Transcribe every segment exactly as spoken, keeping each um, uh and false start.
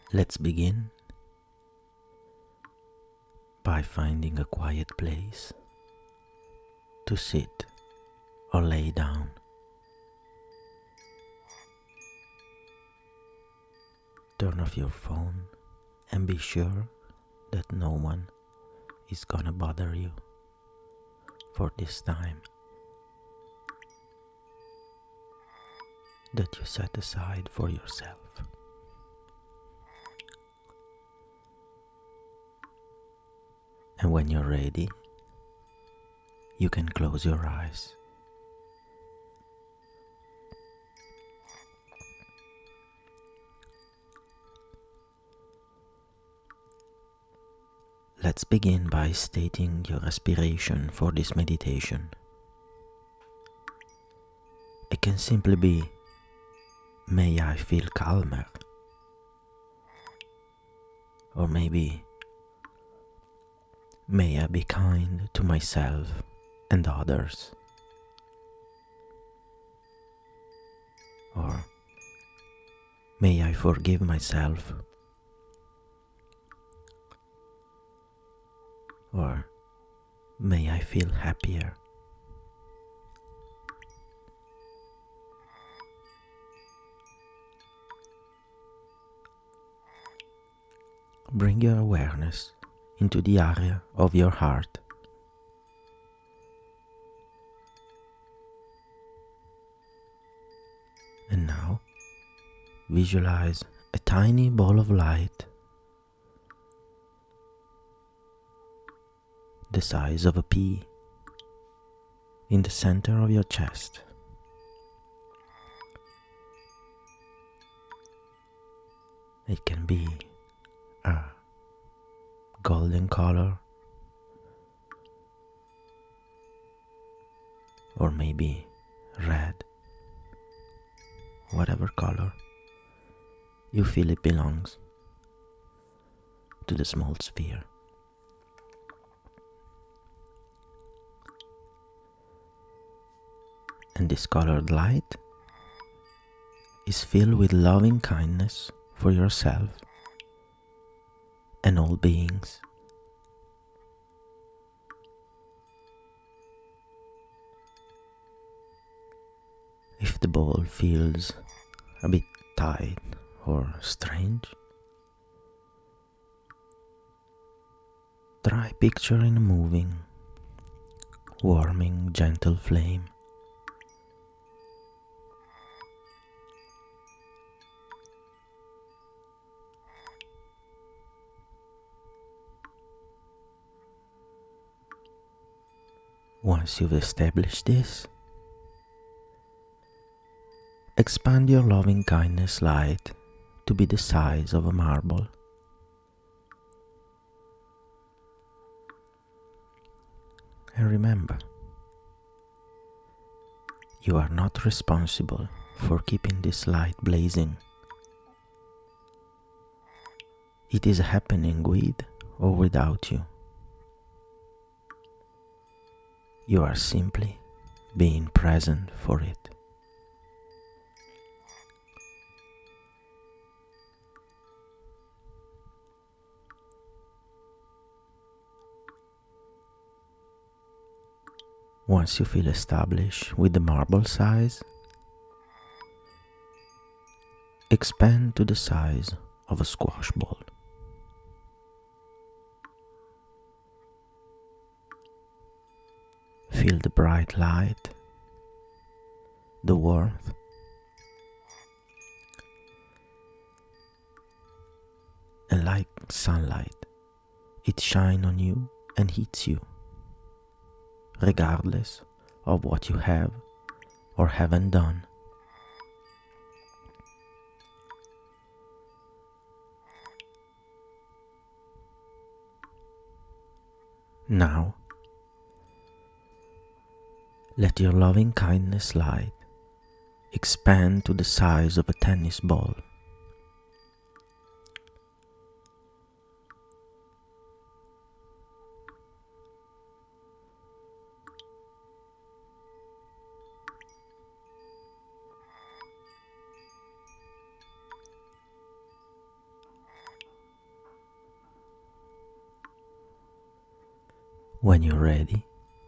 Let's begin by finding a quiet place to sit or lay down. Turn off your phone and be sure that no one is gonna bother you for this time that you set aside for yourself. And when you're ready, you can close your eyes. Let's begin by stating your aspiration for this meditation. It can simply be, may I feel calmer, or maybe, may I be kind to myself and others, or may I forgive myself, or may I feel happier. Bring your awareness into the area of your heart. And now, visualize a tiny ball of light the size of a pea in the center of your chest. It can be a golden color, or maybe red, whatever color you feel it belongs to the small sphere. And this colored light is filled with loving kindness for yourself and all beings. If the ball feels a bit tight or strange, try picturing a moving, warming, gentle flame. Once you've established this, expand your loving kindness light to be the size of a marble. And remember, you are not responsible for keeping this light blazing. It is happening with or without you. You are simply being present for it. Once you feel established with the marble size, expand to the size of a squash ball. Feel the bright light, the warmth, and like sunlight, it shines on you and hits you, regardless of what you have or haven't done. Now, let your loving kindness light expand to the size of a tennis ball. When you're ready,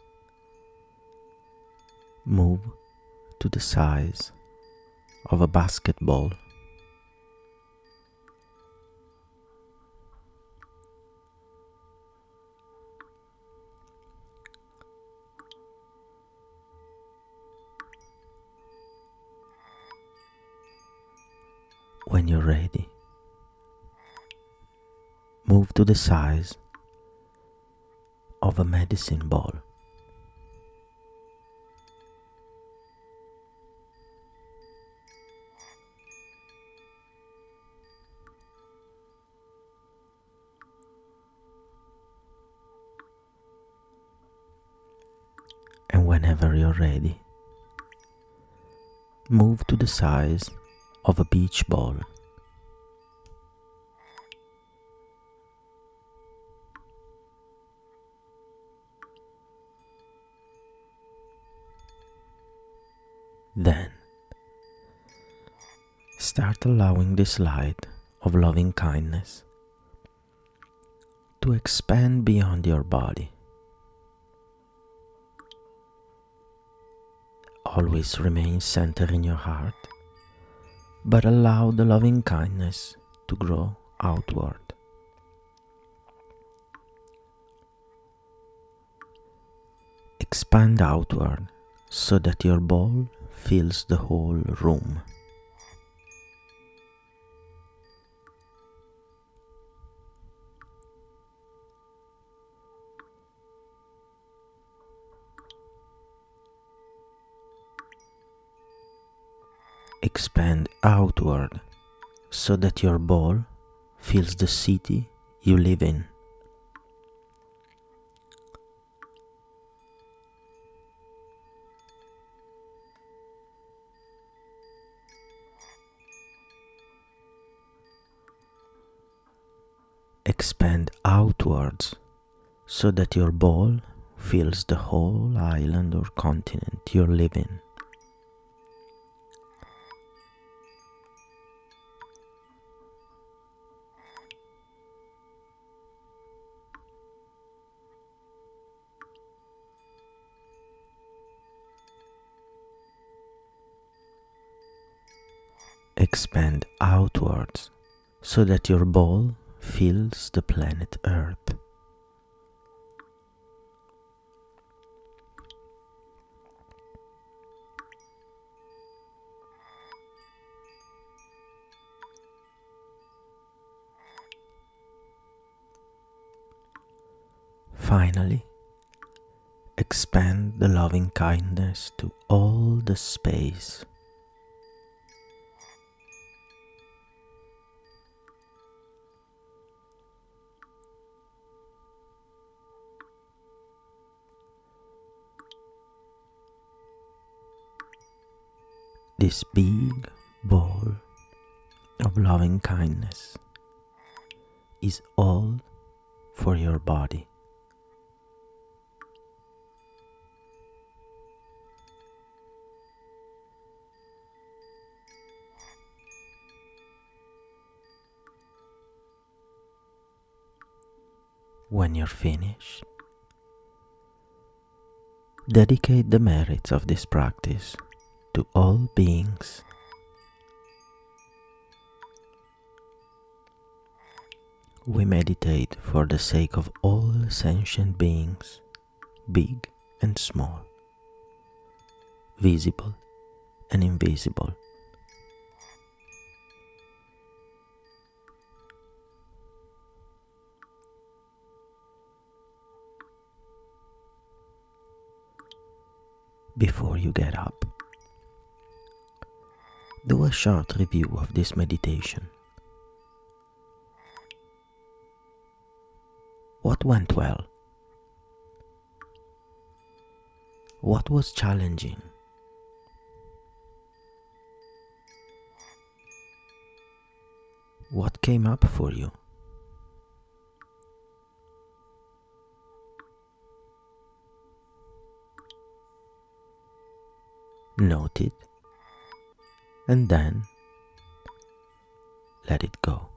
move to the size of a basketball. When you're ready, move to the size of a medicine ball. And whenever you're ready, move to the size of a beach ball. Then, start allowing this light of loving kindness to expand beyond your body. Always remain centered in your heart, but allow the loving kindness to grow outward. Expand outward so that your ball fills the whole room. Expand outward so that your ball fills the city you live in. Expand outwards so that your ball fills the whole island or continent you live in. Expand outwards so that your ball fills the planet Earth. Finally, expand the loving kindness to all the space. This big ball of loving kindness is all for your body. When you're finished, dedicate the merits of this practice to all beings. We meditate for the sake of all sentient beings, big and small, visible and invisible. Before you get up, do a short review of this meditation. What went well? What was challenging? What came up for you? Note it, and then let it go.